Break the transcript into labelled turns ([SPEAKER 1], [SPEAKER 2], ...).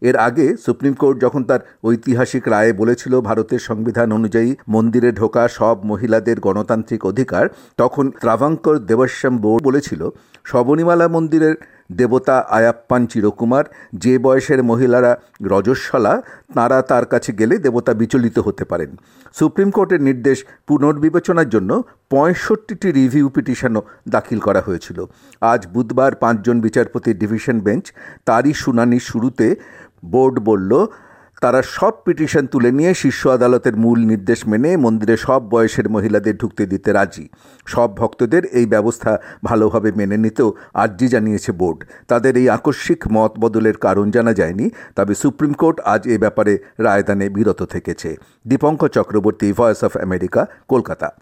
[SPEAKER 1] এর আগে supreme court যখন তার ঐতিহাসিক রায়ে বলেছিল ভারতের সংবিধান অনুযায়ী মন্দিরে ঢোকা সব মহিলাদের গণতান্ত্রিক অধিকার, তখন ত্রাভাঙ্কর দেবস্বাম বোর্ড বলেছিল শবরীমালা মন্দিরের দেবতা আয়াপ্পান চিরকুমার, যে বয়সের মহিলারা রজস্বলা তাঁরা তার কাছে গেলে দেবতা বিচলিত হতে পারেন। সুপ্রিম কোর্টের নির্দেশ পুনর্বিবেচনার জন্য 65টি রিভিউ পিটিশনও দাখিল করা হয়েছিল। আজ বুধবার 5 জন বিচারপতির ডিভিশন বেঞ্চ তারই শুনানির শুরুতে বোর্ড বলল তারা সব পিটিশন তুলে নিয়ে শীর্ষ আদালতের মূল নির্দেশ মেনে মন্দিরে সব বয়সের মহিলাদের ঢুকতে দিতে রাজি। সব ভক্তদের এই ব্যবস্থা ভালোভাবে মেনে নিতেও আর্জি জানিয়েছে বোর্ড। তাদের এই আকস্মিক মত বদলের কারণ জানা যায়নি, তবে সুপ্রিম কোর্ট আজ এ ব্যাপারে রায়দানে বিরত থেকেছে। Dipankar Chakraborty, voice of America, Kolkata.